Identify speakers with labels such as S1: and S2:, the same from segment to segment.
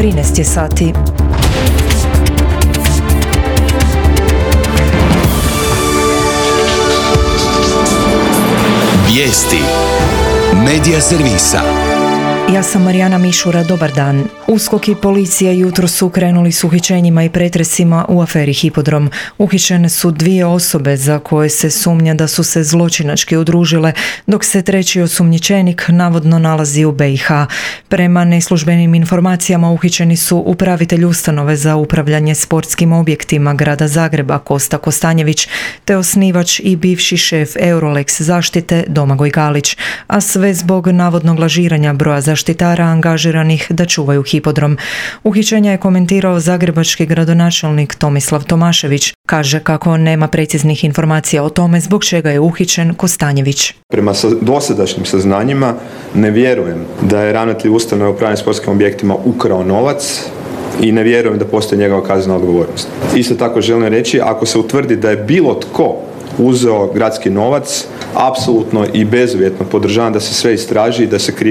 S1: 13 je sati.
S2: Vijesti Medija servisa.
S1: Ja sam Marijana Mišura, dobar dan. USKOK i policija jutros su krenuli s uhićenjima i pretresima u aferi Hipodrom. Uhićene su 2 osobe za koje se sumnja da su se zločinački udružile, dok se treći osumnjičenik navodno nalazi u BiH. Prema neslužbenim informacijama uhićeni su upravitelj ustanove za upravljanje sportskim objektima grada Zagreba Kosta Kostanjević, te osnivač i bivši šef Eurolex zaštite Domagoj Galić, a sve zbog navodnog lažiranja broja zaštitara angažiranih da čuvaju hipodrom. Uhićenja je komentirao zagrebački gradonačelnik Tomislav Tomašević. Kaže kako nema preciznih informacija o tome zbog čega je uhićen Kostanjević.
S3: Prema dosadašnjim saznanjima ne vjerujem da je ravnatelj ustanove upravljanja sportskim objektima ukrao novac i ne vjerujem da postoji njegova kaznena odgovornost. Isto tako želim reći, ako se utvrdi da je bilo tko uzeo gradski novac, apsolutno i bezuvjetno podržavam da se sve istraži i da se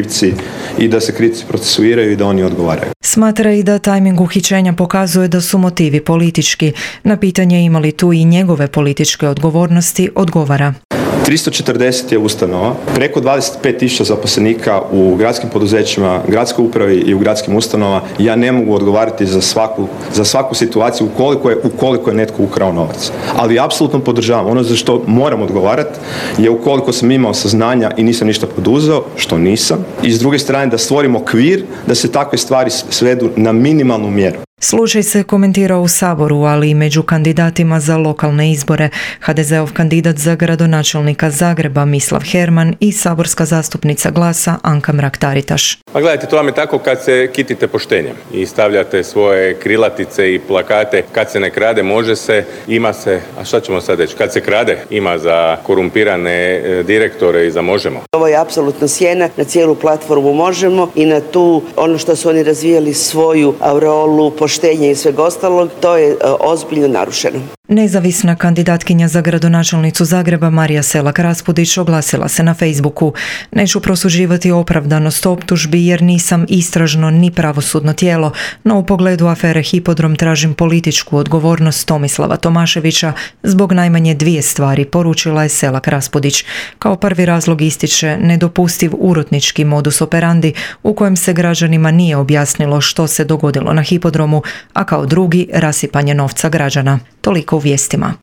S3: krivci procesuiraju i da oni odgovaraju.
S1: Smatra i da tajming uhićenja pokazuje da su motivi politički. Na pitanje ima li tu i njegove političke odgovornosti, odgovara.
S3: 340 je ustanova, preko 25.000 zaposlenika u gradskim poduzećima, gradskoj upravi i u gradskim ustanovama. Ja ne mogu odgovarati za svaku situaciju ukoliko je netko ukrao novac. Ali apsolutno podržavam. Ono za što moram odgovarati je ukoliko sam imao saznanja i nisam ništa poduzeo, što nisam. I s druge strane da stvorimo okvir da se takve stvari svedu na minimalnu mjeru.
S1: Slučaj se komentirao u Saboru, ali i među kandidatima za lokalne izbore. HDZ-ov kandidat za gradonačelnika Zagreba Mislav Herman i saborska zastupnica Glasa Anka Mrak-Taritaš.
S4: Pa gledajte, to vam je tako kad se kitite poštenjem i stavljate svoje krilatice i plakate. Kad se ne krade, može se, ima se, a šta ćemo sad reći? Kad se krade, ima za korumpirane direktore i za Možemo.
S5: Ovo je apsolutno sjena na cijelu platformu Možemo i na tu, ono što su oni razvijali svoju aureolu, poštenje i sveg ostalog, to je ozbiljno narušeno.
S1: Nezavisna kandidatkinja za gradonačelnicu Zagreba Marija Selak-Raspudić oglasila se na Facebooku. Neću prosuđivati opravdanost optužbi jer nisam istražno ni pravosudno tijelo, no u pogledu afere Hipodrom tražim političku odgovornost Tomislava Tomaševića zbog najmanje 2 stvari, poručila je Selak-Raspudić. Kao prvi razlog ističe nedopustiv urotnički modus operandi u kojem se građanima nije objasnilo što se dogodilo na Hipodromu, a kao drugi rasipanje novca građana. Toliko u vijestima.